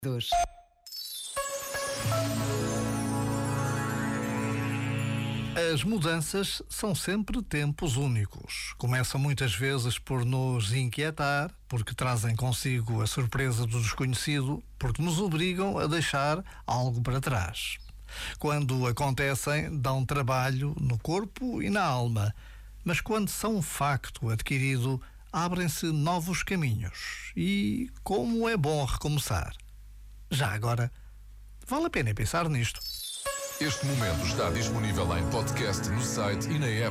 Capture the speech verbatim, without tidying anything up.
Dos. As mudanças são sempre tempos únicos. Começam muitas vezes por nos inquietar, porque trazem consigo a surpresa do desconhecido, porque nos obrigam a deixar algo para trás. Quando acontecem, dão trabalho no corpo e na alma, mas quando são um facto adquirido, abrem-se novos caminhos. E como é bom recomeçar. Já agora, vale a pena pensar nisto. Este momento está disponível em podcast no site e na app.